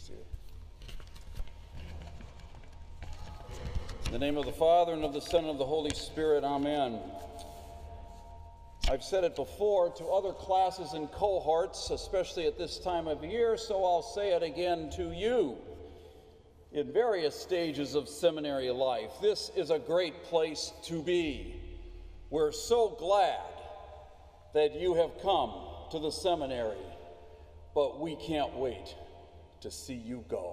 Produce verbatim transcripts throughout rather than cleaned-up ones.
seated. In the name of the Father, and of the Son, and of the Holy Spirit, amen. I've said it before to other classes and cohorts, especially at this time of year, so I'll say it again to you. In various stages of seminary life, this is a great place to be. We're so glad that you have come to the seminary, but we can't wait to see you go.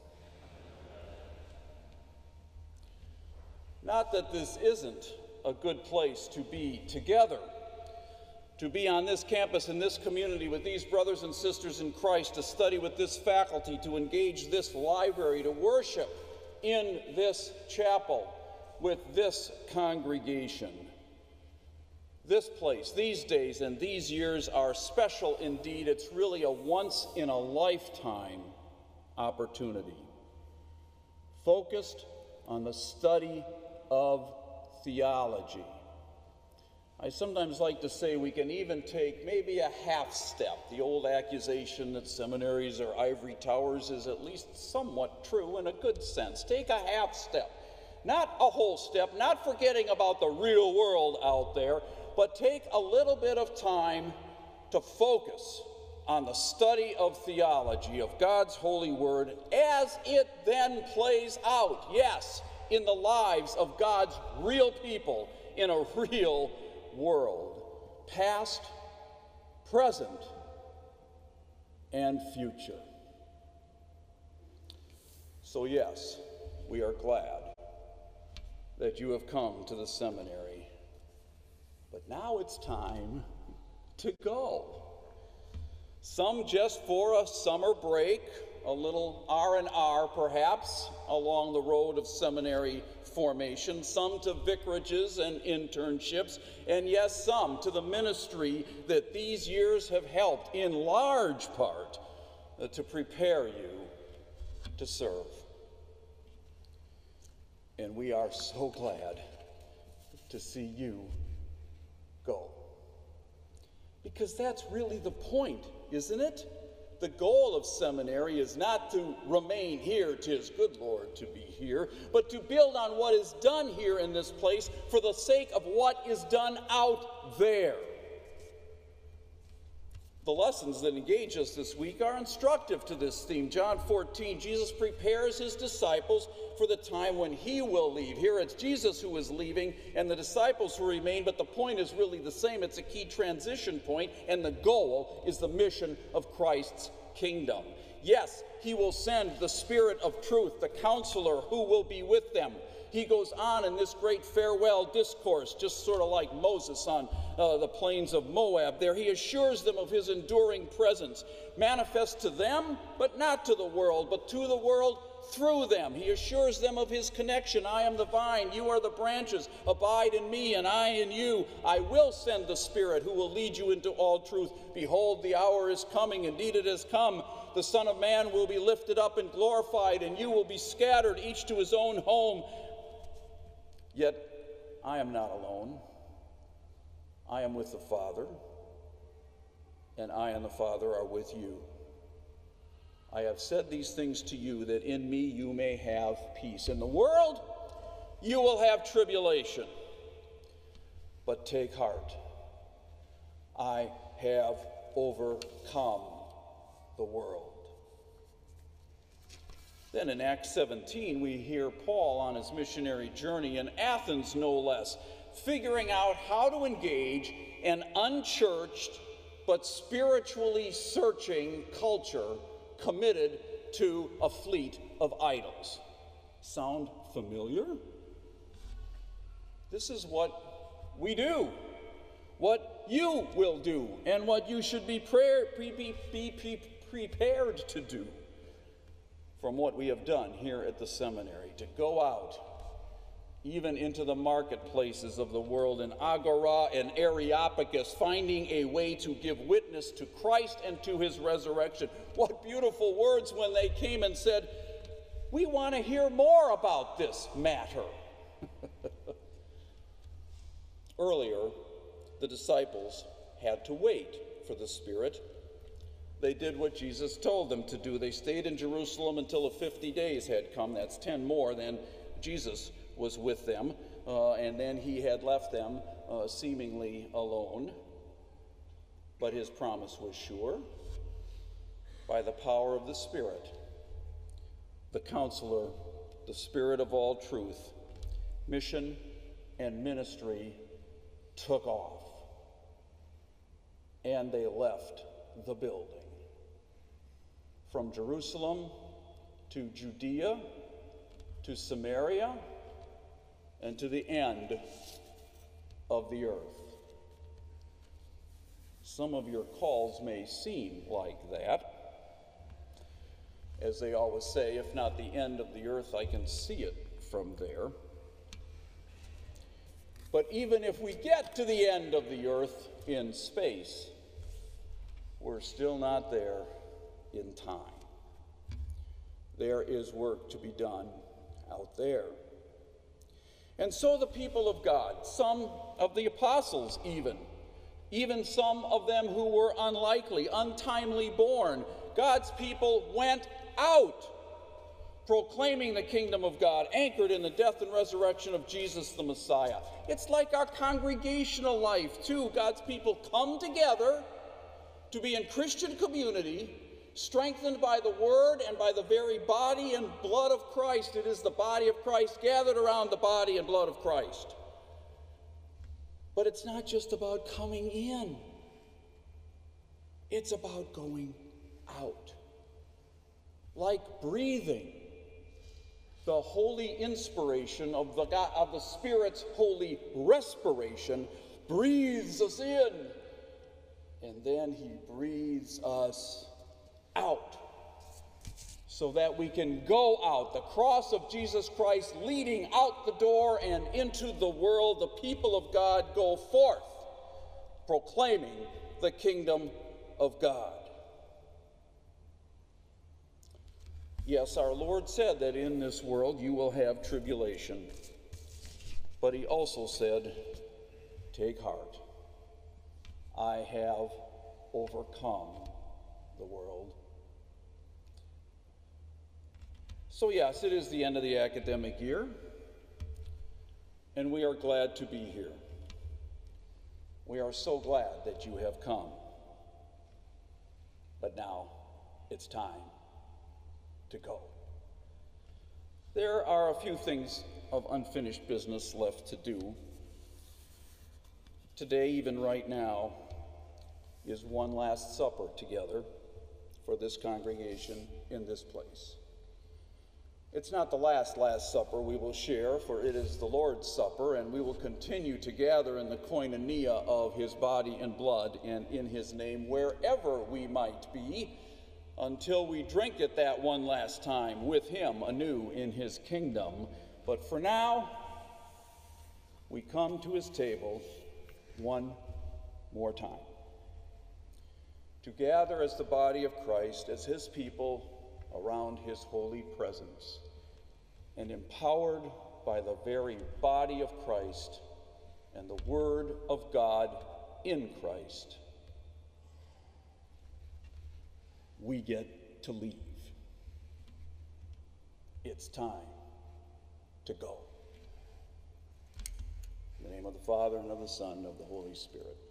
Not that this isn't a good place to be together, to be on this campus in this community with these brothers and sisters in Christ, to study with this faculty, to engage this library, to worship in this chapel with this congregation. This place, these days and these years are special indeed. It's really a once-in-a-lifetime opportunity, focused on the study of theology. I sometimes like to say we can even take maybe a half step. The old accusation that seminaries are ivory towers is at least somewhat true in a good sense. Take a half step, not a whole step, not forgetting about the real world out there, but take a little bit of time to focus on the study of theology, of God's holy word, as it then plays out, yes, in the lives of God's real people in a real world, past, present, and future. So yes, we are glad that you have come to the seminary, but now it's time to go. Some just for a summer break, a little R and R perhaps along the road of seminary formation, some to vicarages and internships, and yes, some to the ministry that these years have helped in large part uh, to prepare you to serve. And we are so glad to see you go. Because that's really the point, isn't it? The goal of seminary is not to remain here, 'tis good Lord to be here, but to build on what is done here in this place for the sake of what is done out there. The lessons that engage us this week are instructive to this theme. John fourteen, Jesus prepares his disciples for the time when he will leave. Here it's Jesus who is leaving and the disciples who remain, but the point is really the same. It's a key transition point, and the goal is the mission of Christ's kingdom. Yes, he will send the Spirit of truth, the counselor who will be with them. He goes on in this great farewell discourse, just sort of like Moses on uh, the plains of Moab there. He assures them of his enduring presence, manifest to them, but not to the world, but to the world through them. He assures them of his connection. I am the vine, you are the branches. Abide in me, and I in you. I will send the Spirit who will lead you into all truth. Behold, the hour is coming. Indeed, it has come. The Son of Man will be lifted up and glorified, and you will be scattered, each to his own home. Yet I am not alone. I am with the Father, and I and the Father are with you. I have said these things to you, that in me you may have peace. In the world you will have tribulation, but take heart. I have overcome the world. Then in Acts seventeen, we hear Paul on his missionary journey in Athens, no less, figuring out how to engage an unchurched but spiritually searching culture committed to a fleet of idols. Sound familiar? This is what we do, what you will do, and what you should be, prayer, be, be, be prepared to do. From what we have done here at the seminary, to go out even into the marketplaces of the world in Agora and Areopagus, finding a way to give witness to Christ and to his resurrection. What beautiful words when they came and said, we want to hear more about this matter. Earlier, the disciples had to wait for the Spirit. They did what Jesus told them to do. They stayed in Jerusalem until the fifty days had come. That's ten more than Jesus was with them. Uh, and then he had left them uh, seemingly alone. But his promise was sure. By the power of the Spirit, the Counselor, the Spirit of all truth, mission and ministry took off. And they left the building. From Jerusalem to Judea to Samaria and to the end of the earth. Some of your calls may seem like that. As they always say, if not the end of the earth, I can see it from there. But even if we get to the end of the earth in space, we're still not there in time. There is work to be done out there. And so the people of God, some of the apostles even, even some of them who were unlikely, untimely born, God's people went out, proclaiming the kingdom of God, anchored in the death and resurrection of Jesus the Messiah. It's like our congregational life, too. God's people come together to be in Christian community, strengthened by the word and by the very body and blood of Christ. It is the body of Christ gathered around the body and blood of Christ. But it's not just about coming in. It's about going out. Like breathing. The holy inspiration of the, God, of the Spirit's holy respiration breathes us in. And then he breathes us out so that we can go out. The cross of Jesus Christ leading out the door and into the world. The people of God go forth proclaiming the kingdom of God. Yes, our Lord said that in this world you will have tribulation. But he also said, take heart. I have overcome the world. So yes, it is the end of the academic year, and we are glad to be here. We are so glad that you have come. But now it's time to go. There are a few things of unfinished business left to do. Today, even right now, is one last supper together for this congregation in this place. It's not the last Last Supper we will share, for it is the Lord's Supper, and we will continue to gather in the koinonia of his body and blood and in his name wherever we might be until we drink it that one last time with him anew in his kingdom. But for now, we come to his table one more time to gather as the body of Christ, as his people around his holy presence, and empowered by the very body of Christ and the word of God in Christ, we get to leave. It's time to go. In the name of the Father, and of the Son, and of the Holy Spirit.